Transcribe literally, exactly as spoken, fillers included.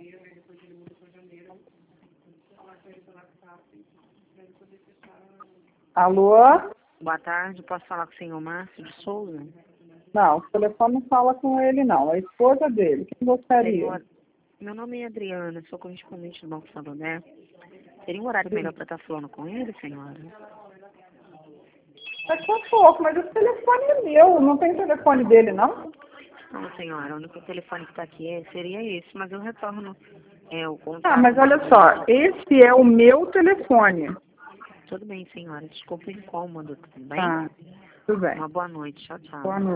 Alô? Boa tarde, posso falar com o senhor Márcio de Souza? Não, o telefone não fala com ele, não. É a esposa dele. Quem gostaria? Senhor, meu nome é Adriana, sou correspondente do Banco Santander. Teria um horário melhor para estar falando com ele, senhora? Daqui a pouco, mas o telefone é meu. Não tem telefone dele, não? Não, senhora, o único telefone que está aqui é, seria esse, mas eu retorno é, o contato. Ah, mas olha só, esse é o meu telefone. Tudo bem, senhora. Desculpe o incômodo, tudo bem? Tá, tudo bem. Uma boa noite. Tchau, tchau. Boa noite.